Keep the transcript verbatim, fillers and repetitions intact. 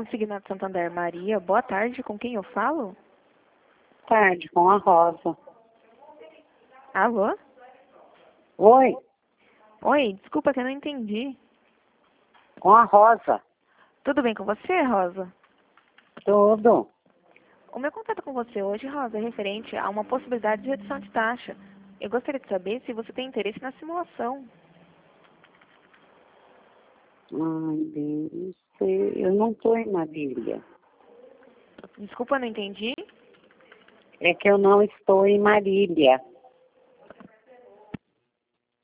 Consignado Santander, Maria. Boa tarde, com quem eu falo? Tarde, com a Rosa. Alô? Oi, Oi, desculpa que eu não entendi. com a Rosa. Tudo bem com você, Rosa? Tudo. O meu contato com você hoje, Rosa, é referente a uma possibilidade de redução de taxa. Eu gostaria de saber se você tem interesse na simulação. Ai, Deus, eu não estou em Marília. Desculpa, eu não entendi. É que eu não estou em Marília.